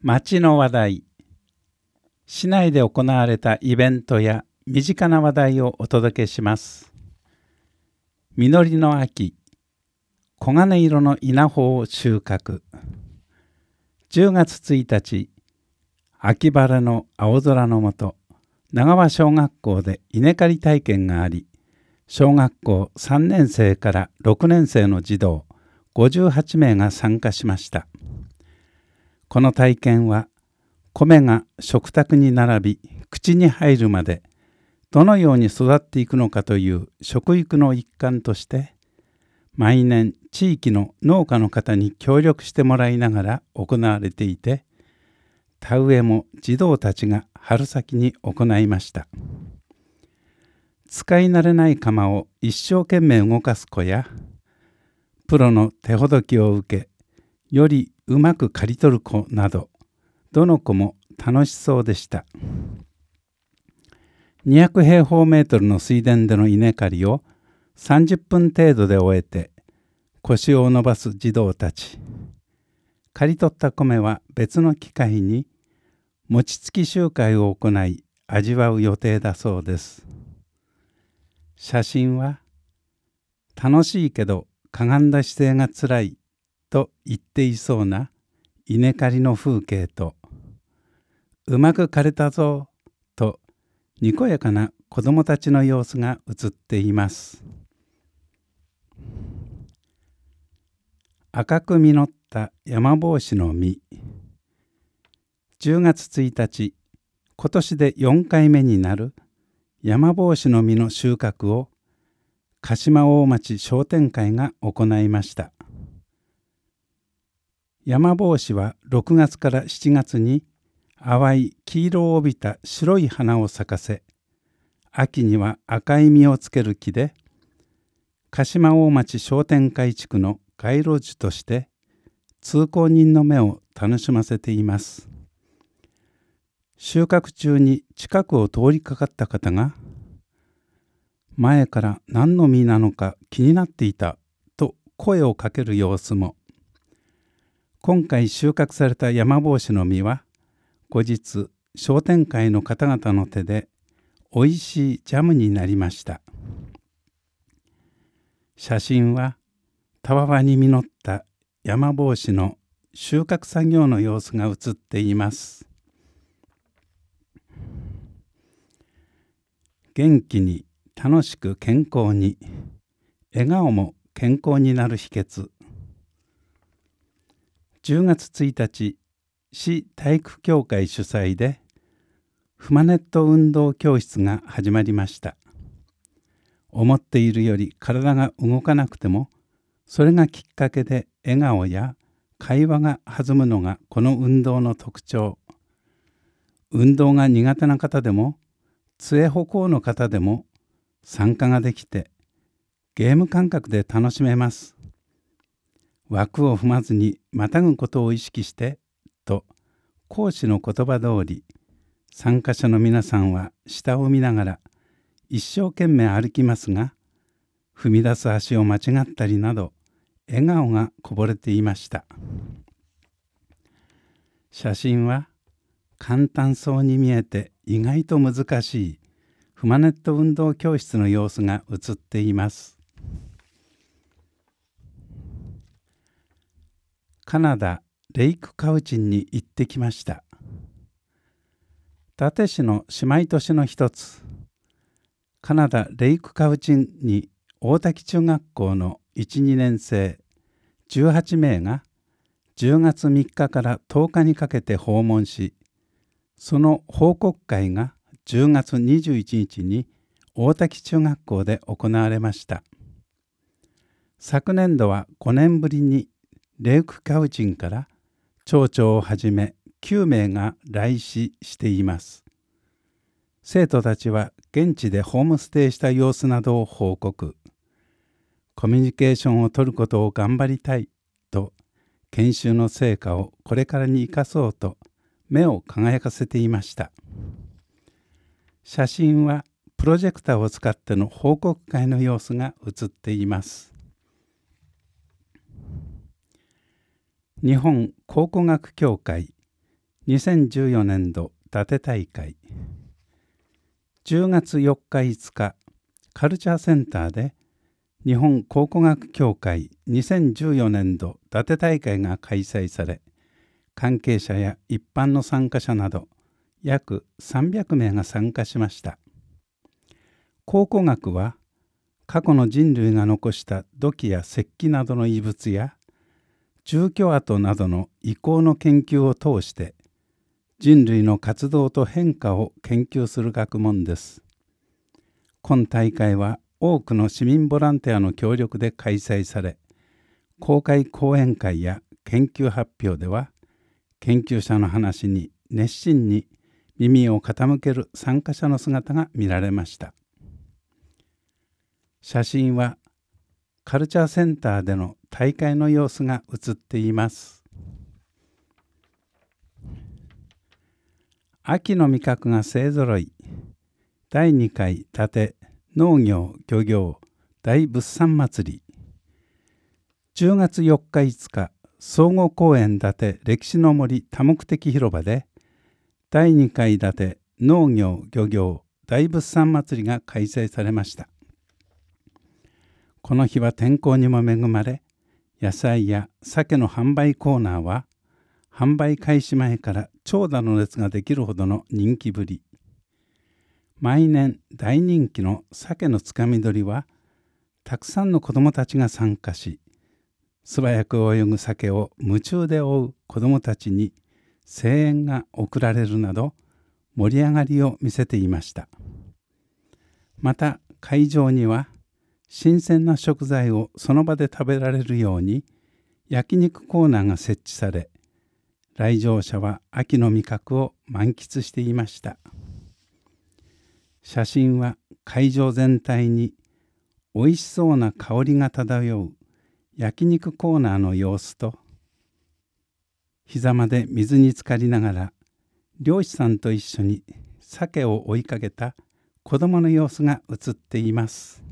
町の話題。市内で行われたイベントや身近な話題をお届けします。実りの秋、黄金色の稲穂を収穫。10月1日、秋晴れの青空の下、長和小学校で稲刈り体験があり、小学校3年生から6年生の児童58名が参加しました。この体験は、米が食卓に並び口に入るまでどのように育っていくのかという食育の一環として、毎年地域の農家の方に協力してもらいながら行われていて、田植えも児童たちが春先に行いました。使い慣れない鎌を一生懸命動かす子や、プロの手ほどきを受け、よりうまく刈り取る子など、どの子も楽しそうでした。200平方メートルの水田での稲刈りを30分程度で終えて、腰を伸ばす児童たち。刈り取った米は別の機会に餅つき集会を行い味わう予定だそうです。写真は、楽しいけどかがんだ姿勢がつらいと言っていそうな稲刈りの風景と、うまく刈れたぞとにこやかな子どもたちの様子が映っています。赤く実った山帽子の実。10月1日、今年で4回目になる山帽子の実の収穫を鹿島大町商店会が行いました。山帽子は6月から7月に淡い黄色を帯びた白い花を咲かせ、秋には赤い実をつける木で、鹿島大町商店会地区の街路樹として通行人の目を楽しませています。収穫中に近くを通りかかった方が、前から何の実なのか気になっていたと声をかける様子も。今回収穫された山帽子の実は、後日商店会の方々の手でおいしいジャムになりました。写真は、たわわに実った山帽子の収穫作業の様子が写っています。元気に楽しく健康に、笑顔も健康になる秘訣。10月1日、市体育協会主催でフマネット運動教室が始まりました。思っているより体が動かなくても、それがきっかけで笑顔や会話が弾むのがこの運動の特徴。運動が苦手な方でも杖歩行の方でも参加ができて、ゲーム感覚で楽しめます。枠を踏まずにまたぐことを意識してと講師の言葉通り、参加者の皆さんは下を見ながら一生懸命歩きますが、踏み出す足を間違ったりなど笑顔がこぼれていました。写真は、簡単そうに見えて意外と難しいフマネット運動教室の様子が写っています。カナダレイクカウチンに行ってきました。伊達市の姉妹都市の一つ、カナダレイクカウチンに大滝中学校の1、2年生18名が10月3日から10日にかけて訪問し、その報告会が10月21日に大滝中学校で行われました。昨年度は5年ぶりにレイクカウチンから町長をはじめ9名が来市しています。生徒たちは現地でホームステイした様子などを報告。コミュニケーションを取ることを頑張りたいと、研修の成果をこれからに生かそうと目を輝かせていました。写真はプロジェクターを使っての報告会の様子が写っています。日本考古学協会 2014年度伊達大会。10月4日5日、カルチャーセンターで日本考古学協会2014年度伊達大会が開催され、関係者や一般の参加者など約300名が参加しました。考古学は過去の人類が残した土器や石器などの遺物や住居跡などの遺構の研究を通して人類の活動と変化を研究する学問です。今大会は多くの市民ボランティアの協力で開催され、公開講演会や研究発表では研究者の話に熱心に耳を傾ける参加者の姿が見られました。写真はカルチャーセンターでの大会の様子が写っています。秋の味覚が勢ぞろい。第2回伊達農業漁業大物産祭り。10月4日5日、総合公園伊達歴史の森多目的広場で第2回伊達農業漁業大物産祭りが開催されました。この日は天候にも恵まれ、野菜や鮭の販売コーナーは販売開始前から長蛇の列ができるほどの人気ぶり。毎年大人気の鮭のつかみ取りはたくさんの子どもたちが参加し、素早く泳ぐ鮭を夢中で追う子どもたちに声援が送られるなど盛り上がりを見せていました。また会場には新鮮な食材をその場で食べられるように焼肉コーナーが設置され、来場者は秋の味覚を満喫していました。写真は会場全体においしそうな香りが漂う焼肉コーナーの様子と、膝まで水に浸かりながら漁師さんと一緒に鮭を追いかけた子どもの様子が映っています。